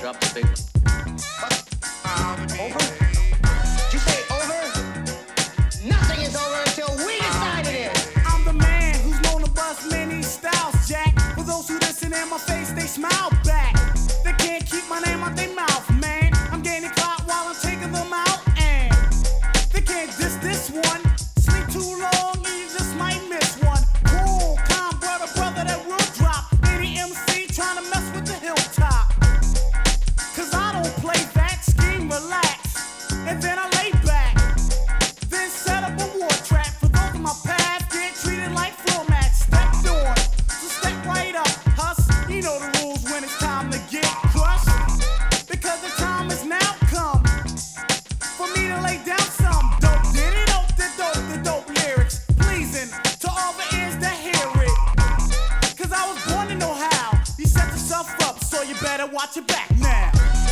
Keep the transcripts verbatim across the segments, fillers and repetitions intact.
drop the big one. Over? Did you say over? Nothing is over until we decide it is. I'm the man who's known to bust many styles, Jack. For those who listen in my face, they smile back. They can't keep my name out their mouth, man. I'm gaining clout while I'm taking them out, and they can't diss this one. Sleep too long and you just might miss one. Cool, calm, brother, brother, that will drop any M C trying to mess with the hilltop. Cause I don't play that, scheme, relax, and then I lay back. Then set up a war trap for those in my path, get treated like floor mats. Stepped on, so step right up, Huss. You know the rules when it's time to get crushed. Because the time has now come for me to lay down some dope. Did it dope, the dope, the dope lyrics, pleasing to all the ears that hear it. Cause I was born to know how you set yourself up, so you better watch your back now.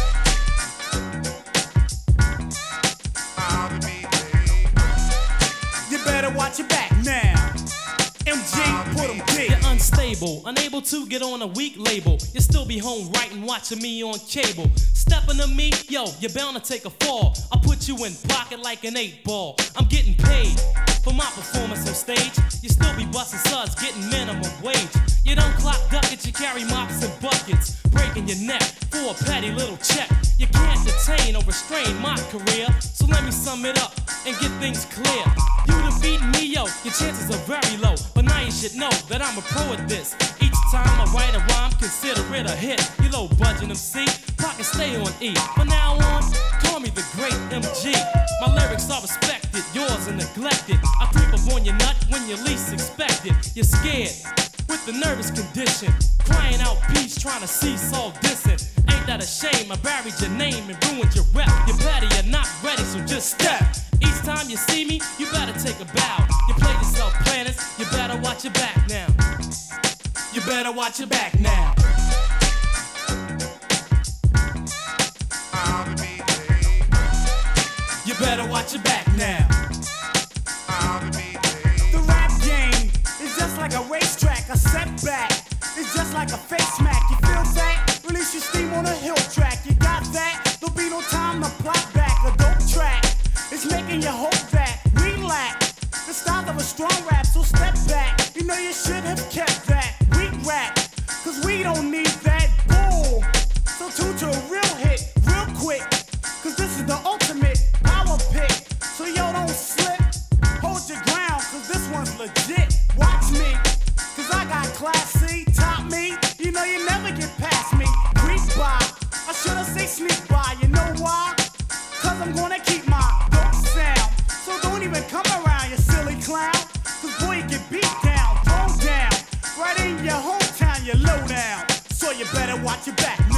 You better watch your back now. M G, put 'em deep. You're unstable, unable to get on a weak label. You still be home writing, watching me on cable. Stepping to me, yo, you're bound to take a fall. I'll put you in pocket like an eight ball. I'm getting paid for my performance on stage. You still be busting suds, getting minimum wage. You don't clock duckets, you carry mops and buckets, breaking your neck for a petty little check. You can't detain or restrain my career, so let me sum it up and get things clear. You defeating me, yo, your chances are very low, but now you should know that I'm a pro at this. Each time I write a rhyme, consider it a hit. You low budget M C, pocket stay on E. From now on, call me the great M G. My lyrics are respected, yours are neglected. I creep up on your nut when you least expect it. You're scared with the nervous condition, crying out peace, trying to cease all dissing. Ain't that a shame? I buried your name and ruined your rep. You're petty, you're not ready, so just step. Each time you see me, you better take a bow. You play yourself planners, you better watch your back now. You better watch your back now. You better watch your back now. The rap game is just like a racetrack, a setback. It's just like a face smack. You feel that? Release your steam on a hill track. You got that? There'll be no time to plot back. A dope track is making you hope that we lack the style of a strong rap. So step back. You know you should have kept that. We rap, cause we don't need that bull. So tune to a real hit, real quick. Cause this is the ultimate power pick. So yo, don't slip. Hold your ground, cause this one's legit. Watch me, cause I got class C, top me. You know you never get past me. Creep by, I should've say sneak by. You know why? Cause I'm gonna keep my dope sound. So don't even come around, you silly clown. Cause boy, you get beat down, thrown down. Right in your hometown, you low down. So you better watch your back.